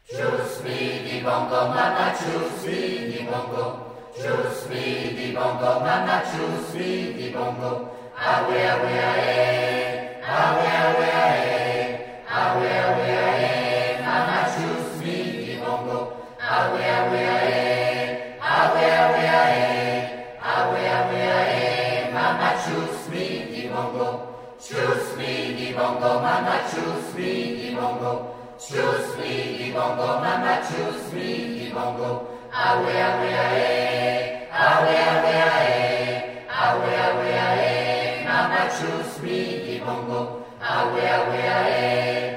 Choose me the bongo, mama, choose me the bongo. Choose me the bongo, mama, choose me the bongo. Awe, awe, ae, awe, awe, ae, awe, awe, ae, mama, choose me the bongo. Awe, awe, ae, awe, awe, ae, awe, awe, ae, mama, choose me the bongo. Choose me the bongo, mama, choose me the bongo. Choose me the bongo, mama, choose me the bongo. Awe, awe, ae, awe, awe, ae, awe, awe, ae, mama, choose me the bongo. Awe, awe, ae.